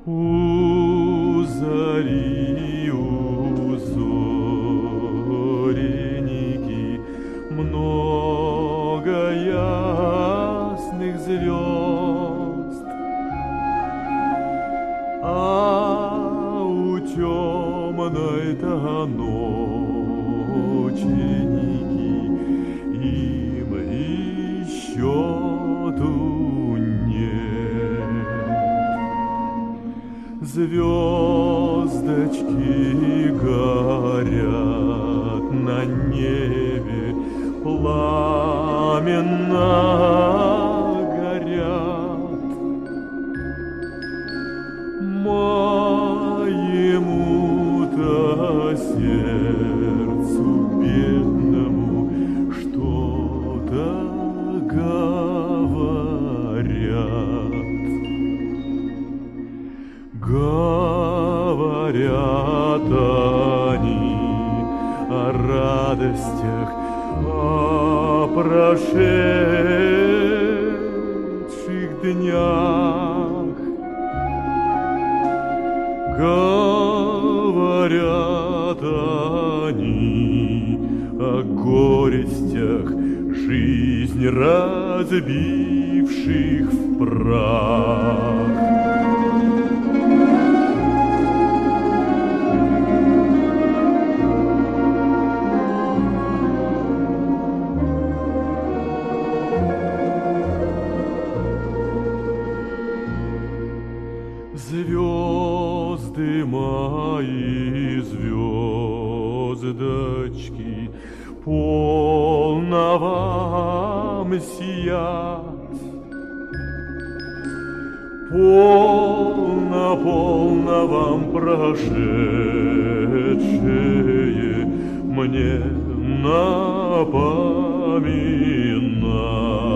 У зари, у зореники, много ясных звезд, а у темной-то ноченики им и счету нет. Звездочки горят на небе, пламенно горят. Моему-то сердцу бедному что-то говорят. Говорят они о радостях, о прошедших днях. Говорят они о горестях, жизнь разбивших в прах. Звезды мои, звездочки, полно вам сиять. Полно, полно вам прошедшее мне напоминать.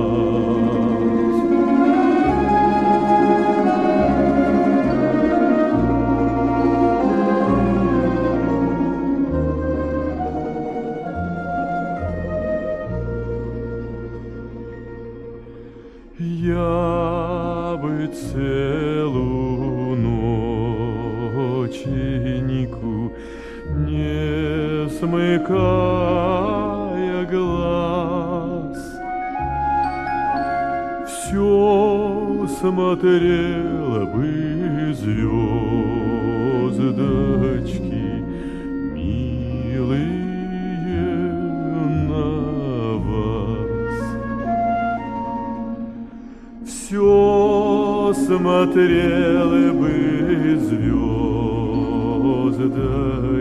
Я бы целую ноченику, не смыкая глаз, все смотрела бы звездочки, милые на вас. Все смотрела бы звездочки,